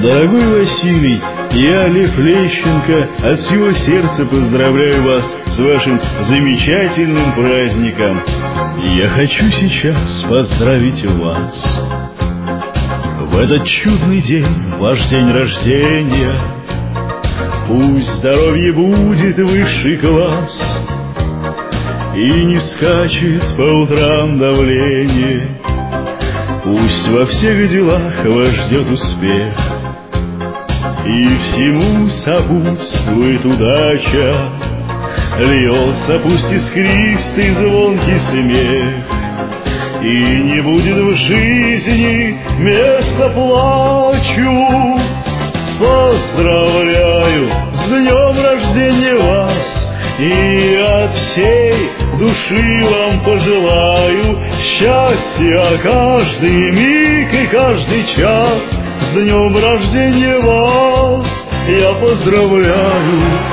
Дорогой Василий, я, Лев Лещенко, от всего сердца поздравляю вас с вашим замечательным праздником. Я хочу сейчас поздравить вас. В этот чудный день, ваш день рождения, пусть здоровье будет высший класс, и не скачет по утрам давление. Пусть во всех делах вас ждет успех, и всему сопутствует удача. Льется пусть искристый звонкий смех, и не будет в жизни места плачу. Поздравляю с днем рождения вас, и от всей души вам пожелаю счастья каждый миг и каждый час. С днем рождения вас я поздравляю.